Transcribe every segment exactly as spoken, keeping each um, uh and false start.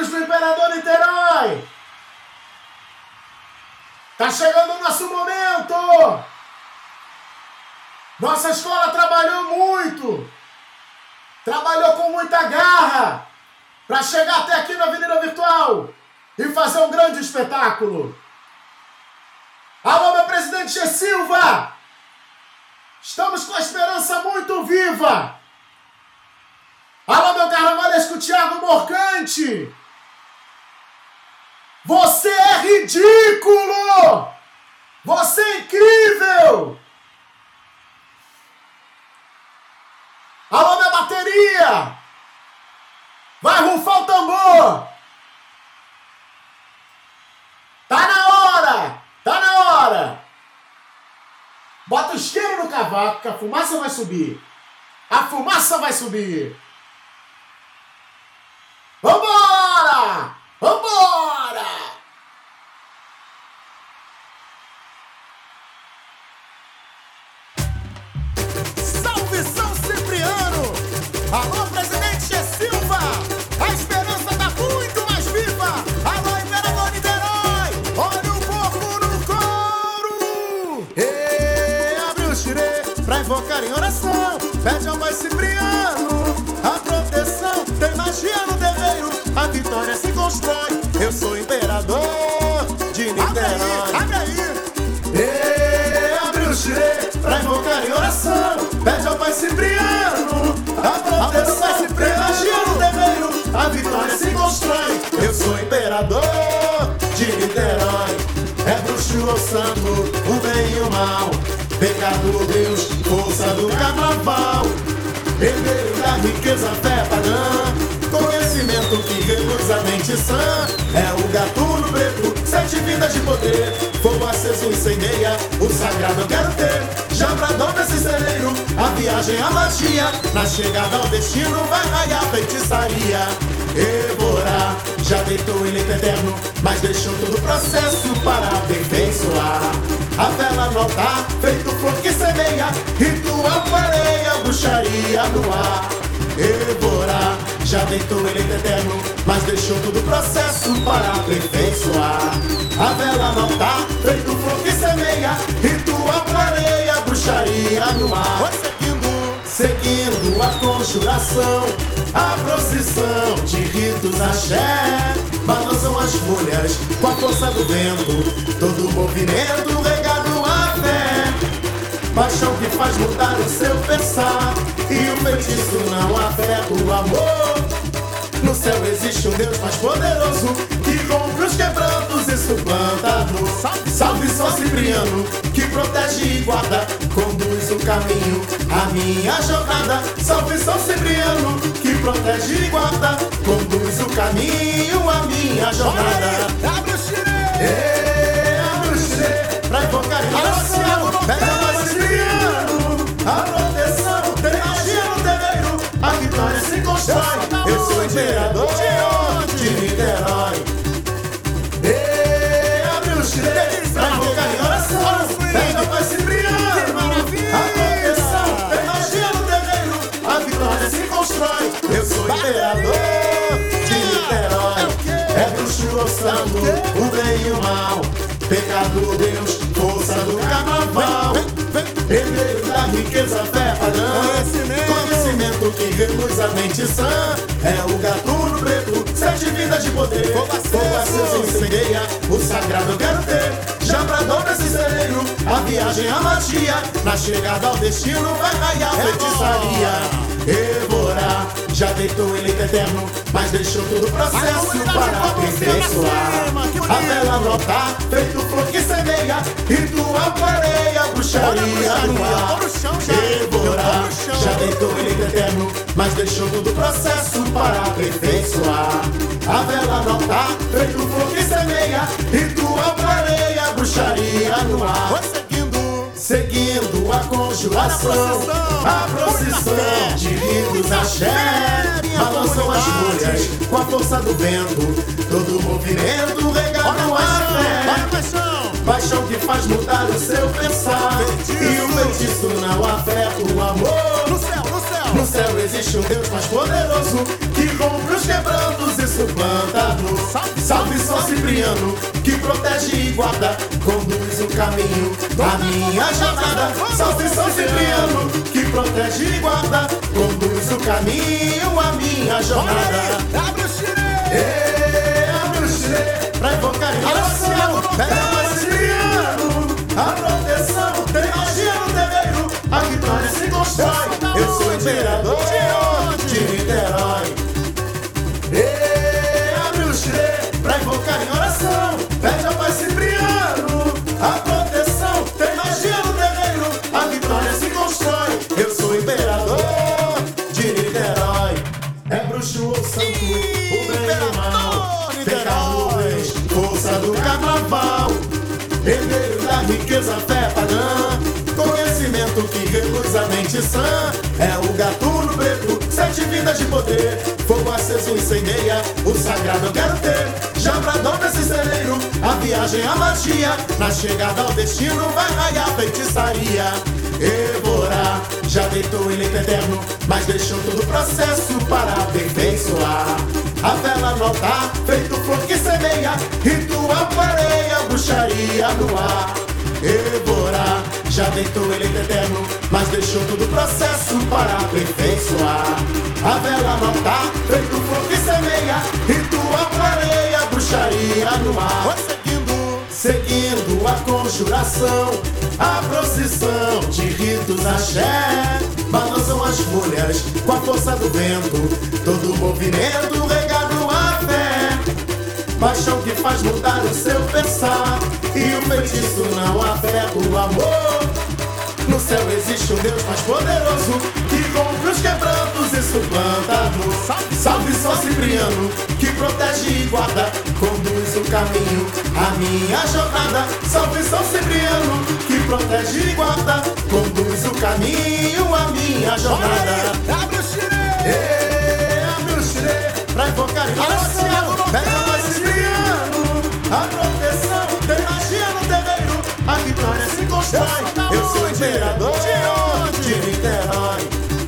Amigos do Imperador Niterói, tá chegando o nosso momento. Nossa escola trabalhou muito, trabalhou com muita garra para chegar até aqui na Avenida Virtual e fazer um grande espetáculo. Alô, meu presidente Che Silva, estamos com a esperança muito viva. Alô, meu carnavalesco Thiago Morcante, você é ridículo! Você é incrível! Alô, minha bateria! Vai rufar o tambor! Tá na hora! Tá na hora! Bota o isqueiro no cavaco que a fumaça vai subir! A fumaça vai subir! Vambora! Vambora! Salve São Cipriano! Alô, presidente Che Silva! A esperança tá muito mais viva! Alô, Imperador Niterói! Olha o povo no coro! E abre o xirê pra invocar em oração. Pede ao Pai Cipriano a proteção. Tem magia no terreiro, a vitória se constrói. Eu sou imperador de Niterói. Abre aí! E abre o xirê pra invocar em oração. Pede ao Pai Cipriano a proteção. Tem magia no terreiro, a vitória se constrói. Eu sou imperador de Niterói. É bruxo ou santo, o bem e o mal, pecado, Deus, força do carnaval, herdeiro da riqueza, fé pagã, conhecimento que reduz a mente sã. É o gatuno preto, sete vidas de poder, fogo aceso incendeia, o sagrado eu quero ter. Já bradou nesse celeiro, a viagem, a magia, na chegada ao destino vai raiar feitiçaria. Evorá já deitou em leito eterno, mas deixou todo o processo para aperfeiçoar. A vela notar, feito flor que semeia, ritual pareia, bruxaria no ar. Evorá já deitou em leito eterno, mas deixou todo o processo para aperfeiçoar. A vela notar, feito flor que semeia, ritual pareia, bruxaria no ar. Seguindo a conjuração, a procissão de ritos axé, balançam as folhas com a força do vento, todo o movimento regado à fé. Paixão que faz mudar o seu pensar, e o feitiço não afeta o amor. No céu existe um Deus mais poderoso, que rompe os quebrantos e suplanta a dor. Salve, salve São Cipriano, que protege e guarda, conduz o caminho, a minha jornada. Salve São Cipriano, que protege e guarda, conduz o caminho, a minha jornada. Abre o xirê! Abre o xirê pra invocar em oração. Pega São Cipriano, a proteção, tem magia no terreiro, a vitória se constrói. Eu sou imperador de Niterói. E abre o xirê pra invocar em oração. Pega Pai Cipriano, a proteção, tem magia no terreiro, a vitória se constrói. Eu sou imperador de Niterói. É bruxo ou santo, o bem e o mal, pecado, Deus, força do carnaval, herdeiro da riqueza, fé pagã, conhecimento que reduz a mente sã. É o gatuno preto, sete vidas de poder, fogo aceso incendeia, o sagrado eu quero ter. Já bradou nesse celeiro, a viagem, a magia, na chegada ao destino vai raiar feitiçaria. Evorá já deitou em leito eterno, mas deixou todo o processo para aperfeiçoar. A vela notar, feito flor que semeia, ritual pareia, bruxaria no ar. Evorá já deitou em leito eterno, mas deixou todo o processo para aperfeiçoar. A vela notar, feito flor que semeia, ritual pareia, bruxaria no ar. Seguindo a conjuração, a procissão de ritos axé, balançam as folhas com a força do vento, todo o movimento regado à fé. Paixão que faz mudar o seu pensar, e o feitiço não afeta o amor. No céu, no céu, no céu céu existe um Deus mais poderoso, que rompe os quebrantos e suplanta a dor. Salve São Cipriano, que protege e guarda, conduz o caminho da minha jornada. Salve São Cipriano, que protege e guarda, conduz o caminho a minha jornada. Abre o xirê! Ê, abre o xirê, pra invocar em oração. É Cipriano, a proteção, tem magia no terreiro, a vitória se constrói. Eu sou imperador de Niterói. Ê, abre o xirê, pra invocar em oração. Pede ao Pai Cipriano, a proteção, tem magia no terreiro, a vitória se constrói. Eu sou imperador de Niterói. É bruxo ou santo, o bem e o mal, pecado, leis, força do carnaval, herdeiro da riqueza, fé pagã, conhecimento que reduz a mente sã. É o gatuno preto, sete vidas de poder, fogo aceso incendeia, o sagrado eu quero ter. Jabradão nesse celeiro, a viagem, a magia, na chegada ao destino vai raiar feitiçaria. Évora já deitou em leito eterno, mas deixou todo o processo para aperfeiçoar. A vela notar, feito flor que semeia, ritual pareia, bruxaria no ar. Évora já deitou em leito eterno, mas deixou todo o processo para aperfeiçoar. A vela notar, feito flor que semeia, ritual pareia, bruxaria no ar. Seguindo a conjuração, a procissão de ritos axé, balançam as folhas com a força do vento, todo o movimento regado à fé. Paixão que faz mudar o seu pensar, e o feitiço não afeta o amor. No céu existe um Deus mais poderoso, que rompe os quebrantos e suplanta a dor. Salve São Cipriano, que protege e guarda, conduz o caminho a minha jornada. Salve São Cipriano, que protege e guarda, conduz o caminho a minha jornada. Abre o xirê! Ê, abre o xirê, pra invocar em oração. Pega mais Cipriano, a proteção, tem magia no terreiro, a vitória se constrói. Eu sou imperador de Niterói.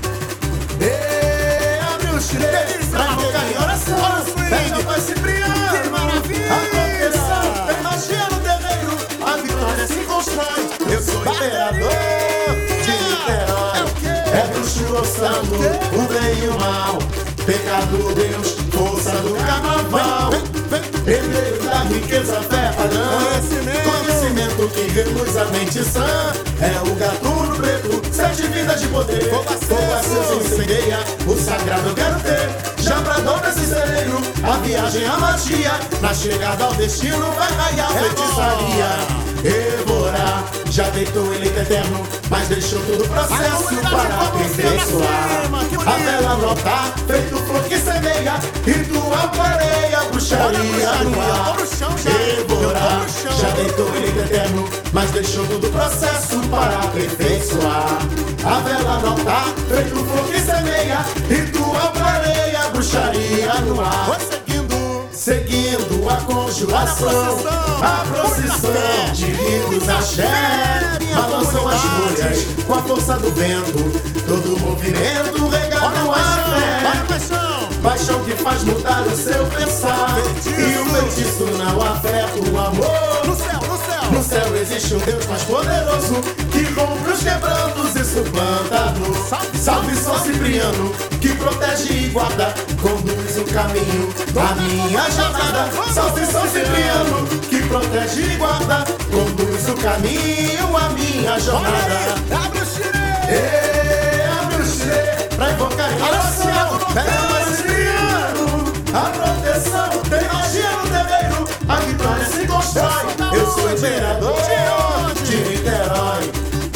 Ê, abre o xirê, pra invocar em oração. Pega ao Pai Cipriano, a proteção, tem magia no terreiro, a vitória se constrói. Eu sou imperador de Niterói. É bruxo ou santo, o bem e o mal, pecado, Deus, força do carnaval, herdeiro da riqueza, fé pagã, conhecimento que reduz a mente sã. É o gatuno preto, sete vidas de poder, fogo aceso incendeia, o sagrado eu quero ter. Jabradão nesse celeiro, a viagem, a magia, na chegada ao destino vai raiar feitiçaria. Évora já deitou em leito eterno, mas deixou todo o processo para aperfeiçoar. A vela notar, feito flor que semeia, ritual pareia, bruxaria no ar. Évora já deitou em leito eterno, mas deixou todo o processo para aperfeiçoar. A vela notar, feito flor que semeia, ritual pareia, bruxaria no ar. Seguindo a conjuração, a procissão de ritos axé, balançam as folhas com a força do vento, todo o movimento regado à fé. Paixão que faz mudar o seu pensar, e o feitiço não afeta o amor. No céu, no céu, no céu existe um Deus mais poderoso, que rompe os quebrantos e suplanta a dor. Salve São Cipriano, que protege e guarda, conduz o caminho a minha jornada. Salve São Cipriano, que protege e guarda, conduz o caminho a minha jornada. abre o xirê! Ê, abre o xirê, pra invocar em oração. Pega mais Cipriano, a proteção, tem magia no terreiro, a vitória se constrói. Eu sou imperador de Niterói.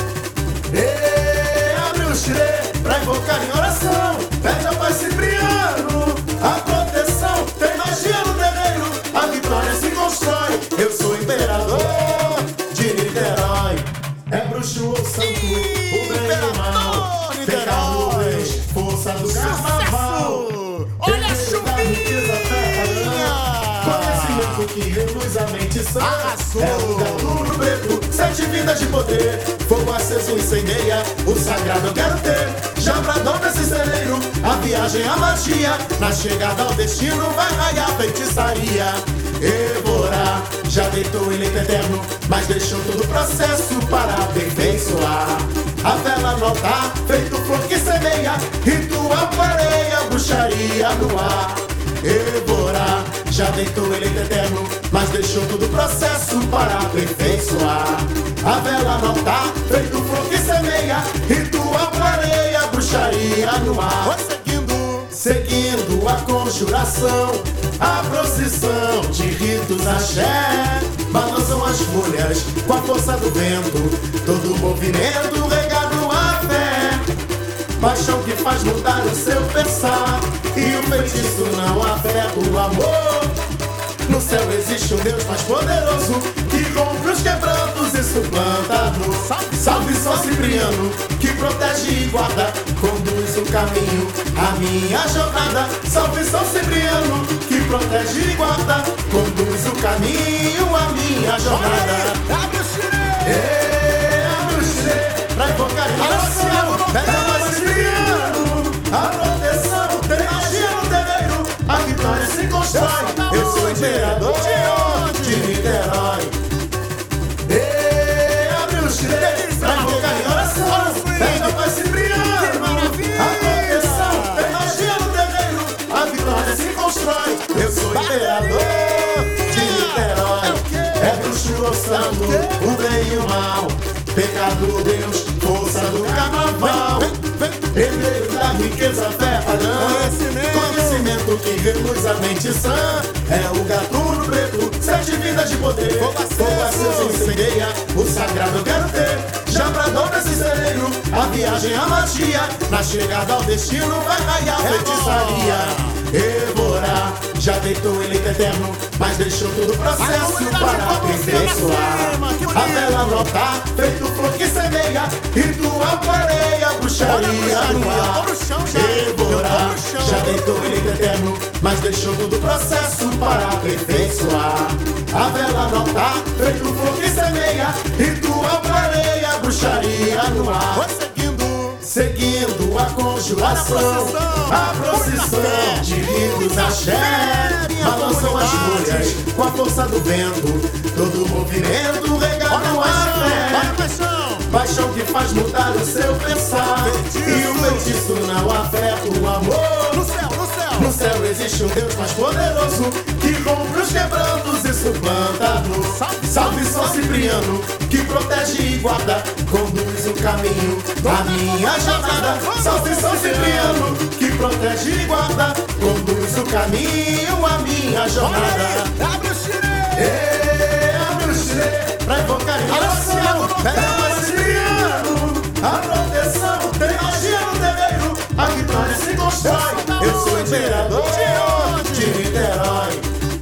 Ê, abre o xirê, pra invocar em oração. Pede ao Pai Cipriano, a proteção, tem magia no terreiro, a vitória se constrói. Eu sou imperador de Niterói. É bruxo ou santo, o bem e o mal, pecado, leis, força do carnaval. Olha a chuvinha! Conhecimento que reluz a mente sã. Arrasou. É o gatuno preto, sete vidas de poder. Fogo aceso incendeia, o sagrado eu quero ter. Já bradou nesse celeiro, a viagem, a magia. Na chegada ao destino vai raiar feitiçaria. Évora já deitou em leito eterno, mas deixou todo o processo para aperfeiçoar. A vela notar, feito flor que semeia, ritual clareia, bruxaria no ar. Évora já deitou em leito eterno, mas deixou todo o processo para aperfeiçoar. A vela notar, feito flor que semeia, ritual clareia, bruxaria no ar. Vou seguindo, Seguindo a conjuração, a procissão de ritos axé. Balançam as folhas com a força do vento, todo o movimento regado à fé. Paixão que faz mudar o seu pensar, e o feitiço não afeta o amor. No céu existe um Deus mais poderoso, que rompe os quebrantos e suplanta a dor. Salve São Cipriano, que protege e guarda, conduz o caminho, a minha jornada. Salve São Cipriano, que protege e guarda, conduz o caminho, a minha jornada. abre o xirê. Ê, abre o xirê, pra invocar a oração. Pega mais Cipriano, a proteção, tem magia no terreiro, a vitória se constrói. Eu sou imperador de Niterói. Ê, abre o xirê, pra invocar em oração. Pega mais Cipriano, a proteção, tem magia no terreiro, a vitória se constrói. Eu sou imperador de Niterói. É bruxo ou santo, o bem e o mal, pecado, Deus, força do carnaval. Herdeiro da riqueza, fé pagã, conhecimento que reluz a mente sã. É o gatuno preto, sete vidas de poder. Fogo aceso incendeia, o sagrado eu quero ter. Já bradou nesse celeiro, a viagem, a magia. Na chegada ao destino vai raiar feitiçaria. Évora já deitou em leito eterno, mas deixou todo o processo para aperfeiçoar. A vela notar, feito flor que semeia, ritual clareia, bruxaria no ar. Évora já deitou em leito eterno, mas deixou todo o processo para aperfeiçoar. A vela notar, feito flor que semeia, ritual clareia, bruxaria no ar. Vou seguindo, Seguindo a conjuração, a procissão de ritos axé. Balançam as folhas com a força do vento, todo o movimento regado à fé. paixão, Paixão que faz mudar o seu pensar, e o feitiço não afeta o amor. no céu, no céu. No céu existe um Deus mais poderoso, que rompe os quebrantos e suplanta a dor. Salve São Cipriano, que protege e guarda, conduz o caminho, a minha jornada. Salve São Cipriano, que protege e guarda, conduz o caminho, a minha jornada. Abre o xirê. Ê, abre o xirê, pra invocar em oração. Pega mais Cipriano, a proteção, tem magia no terreiro, a vitória se constrói. Eu sou imperador de Niterói.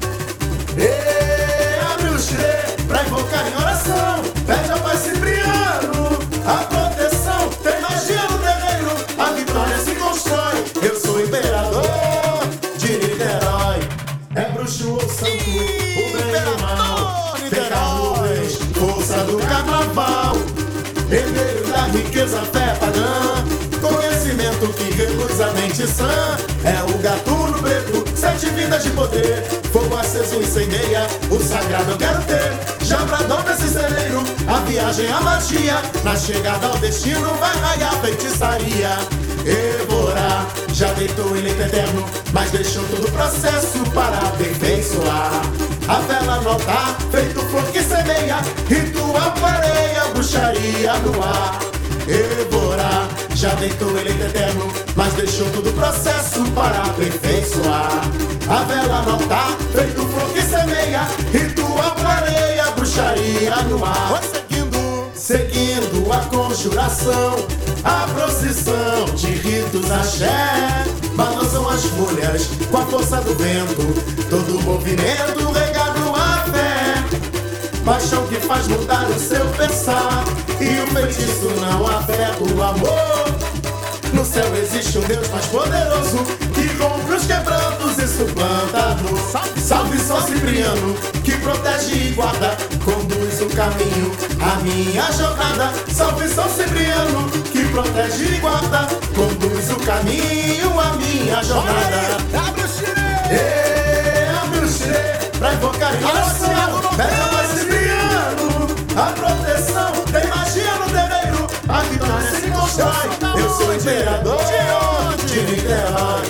Ê, abre o xirê, pra invocar em oração. Pede ao Pai Cipriano, a proteção, tem magia no terreiro, a vitória se constrói. Eu sou imperador de Niterói. É bruxo ou santo, o bem e o mal, pecado, leis, força do carnaval. Herdeiro da riqueza, fé pagã, conhecimento que reluz a mente sã. É o gatuno preto, sete vidas de poder. Fogo aceso incendeia, o sagrado eu quero ter. Já bradou nesse celeiro, a viagem, a magia. Na chegada ao destino vai raiar feitiçaria. Évora já deitou em leito eterno, mas deixou todo o processo para aperfeiçoar. A vela notar, feito flor que semeia, ritual clareia, bruxaria no ar. Évora já deitou em leito eterno, mas deixou todo o processo para aperfeiçoar. A vela notar, feito flor que semeia, ritual clareia, bruxaria no ar. Vou seguindo, Seguindo a conjuração, a procissão de ritos axé. Balançam as folhas com a força do vento, todo o movimento regado à fé. Paixão que faz mudar o seu pensar, e o feitiço não afeta o amor. No céu existe um Deus mais poderoso, que que rompe os quebrantos e suplanta a dor. Salve, salve São Cipriano, que protege e guarda, conduz o caminho, a minha jornada. Salve São Cipriano, que protege e guarda, conduz o caminho, a minha jornada. Abre o xirê! Ê, abre o xirê, pra invocar em oração, pega mais Cipriano, a proteção, tem magia no terreiro, a vitória se constrói. Eu sou imperador de Niterói.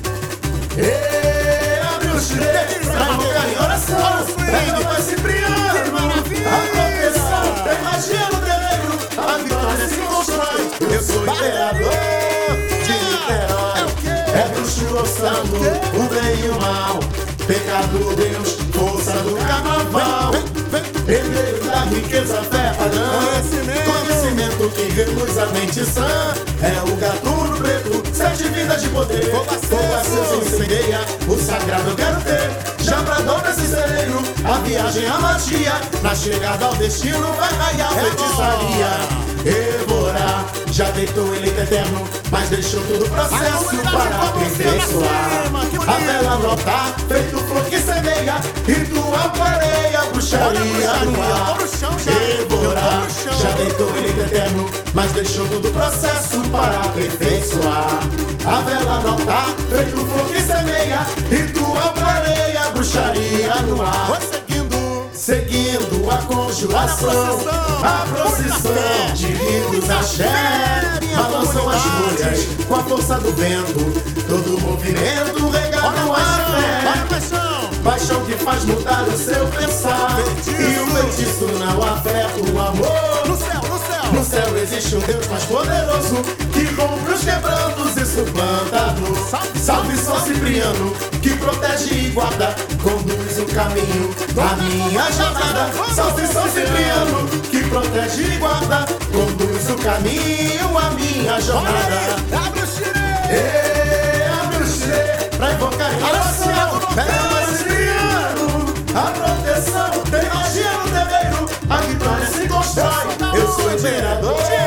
Ê, abre o xirê, pra invocar em oração, pega mais Cipriano, a proteção, tem magia no terreiro, a vitória se constrói. Eu sou imperador de Niterói. É bruxo orçando o bem e o mal, pecado, Deus, força do carnaval, herdeiro da riqueza, fé, padrão, conhecimento que reluz a mente sã. É o gatuno preto, sete vidas de poder, fogo aceso incendeia, o sagrado eu quero ter. Já bradou nesse celeiro, a viagem, a magia, na chegada ao destino vai raiar a feitiçaria. Evora já deitou eleito eterno, mas deixou todo o processo para aperfeiçoar. A vela brotar, feito flor que semeia, ritual clareia, bruxaria no ar. Evora já deitou eleito eterno, mas deixou todo o processo para aperfeiçoar. A vela brotar, feito flor que semeia, ritual clareia, bruxaria no ar. Seguindo a conjuração, a procissão de ritos axé, balançam as folhas com a força do vento, todo movimento regado a fé. Paixão que faz mudar o seu pensar, e o feitiço não afeta o amor. No céu, no céu, no céu existe um Deus mais poderoso, que rompe os quebrantos e suplanta a dor. Salve, salve São Cipriano, que protege e guarda, conduz o caminho, a minha jornada. Salve São Cipriano, que protege e guarda, conduz o caminho, a minha jornada. abre o xirê! Ê, abre o xirê, pra invocar em oração, pega mais Cipriano, a proteção, tem magia no terreiro, a vitória se constrói. Eu sou imperador